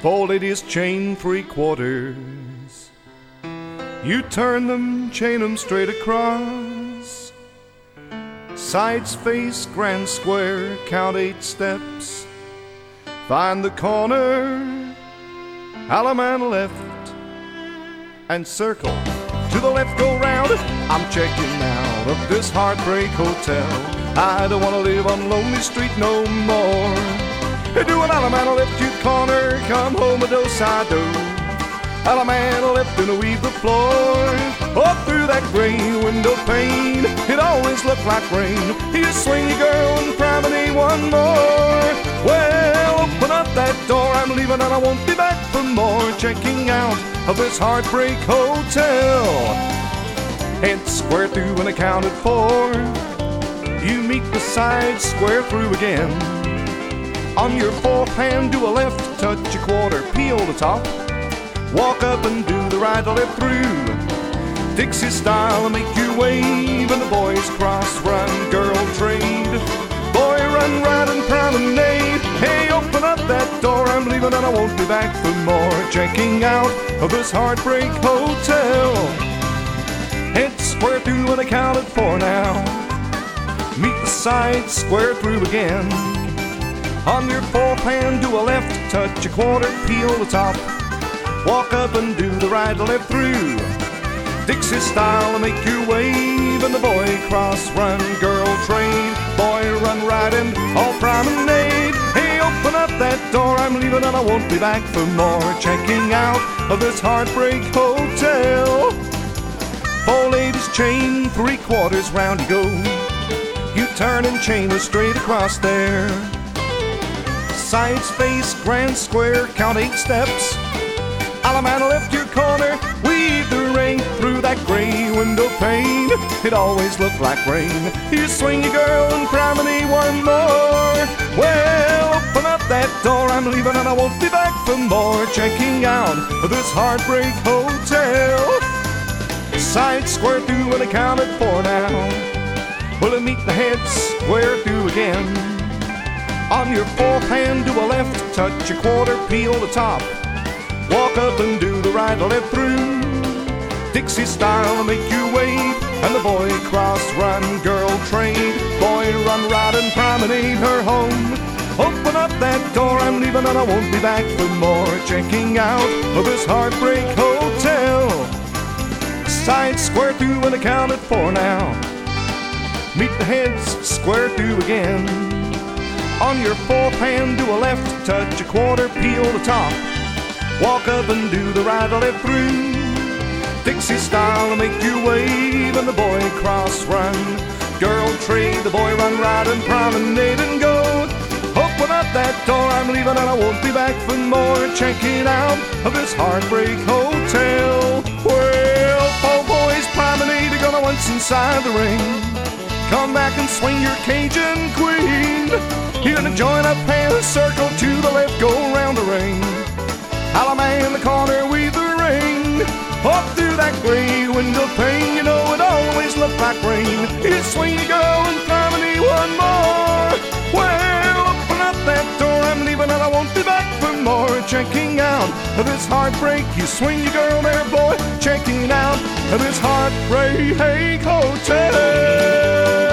folded his chain 3/4. You turn them, chain them straight across. Sides face grand square, count 8 steps. Find the corner, Alaman left, and circle. To the left, go round. I'm checking out of this heartbreak hotel. I don't want to live on Lonely Street no more. Do an Alaman left, you corner. Come home a do-si-do. Alaman left and weave the floor. Up through that gray window pane, it always looked like rain. You swing your girl and promenade one more. Well, open up that door, I'm leaving and I won't be back for more. Checking out of this heartbreak hotel. Head square through and accounted for. You meet the sides square through again. On your 4th hand, do a left, touch a quarter, peel the top. Walk up and do the right or left through. Dixie style and make your wave, and the boys cross, run, girl trade. Boy, run, right, and promenade. Hey, open up that door, I'm leaving and I won't be back for more. Checking out of this heartbreak hotel. Head square through and accounted for now. Meet the sides square through again. On your 4th hand, do a left, touch a quarter, peel the top. Walk up and do the right or left through. Dixie style and make your wave, and the boy cross, run, girl trade. Boy, run right and all promenade. Hey, open up that door, I'm leaving and I won't be back for more. Checking out of this heartbreak hotel. 4 ladies chain 3/4 round you go. You turn and chain her straight across there. Sides face grand square, count 8 steps. Alaman left your corner, weave the ring through that gray window pane. It always looked like rain. You swing your girl and promenade one more. Well, open up that door, I'm leaving and I won't be back for more. Checking out this heartbreak hotel. Sides square through and accounted for now. Well, meet the heads square through again. On your 4th hand, do a left, touch a quarter, peel the top. Walk up and do the right or left through. Dixie style, make you wave, and the boy cross, run, girl trade. Boy, run right and promenade her home. Open up that door, I'm leaving and I won't be back for more. Checking out of this heartbreak hotel. Sides square through and accounted for now. Meet the heads square through again. On your 4th hand, do a left, touch a quarter, peel the top. Walk up and do the right or left through. Dixie style, make you wave, and the boy cross, run, girl trade. The boy run right and promenade and go. Open up that door, I'm leaving and I won't be back for more. Checking out of this heartbreak hotel. Well, 4 boys promenade, are gonna once inside the ring. Come back and swing your Cajun queen. You're gonna join up and circle to the left, go round the ring. Alaman in the corner, weave the ring. Up through that gray window pane, you know it always looked like rain. You swing your girl and promenade one more. Well, open up that door, I'm leaving and I won't be back for more. Checking out of this heartbreak, you swing your girl there, boy. Checking out of this heartbreak hotel.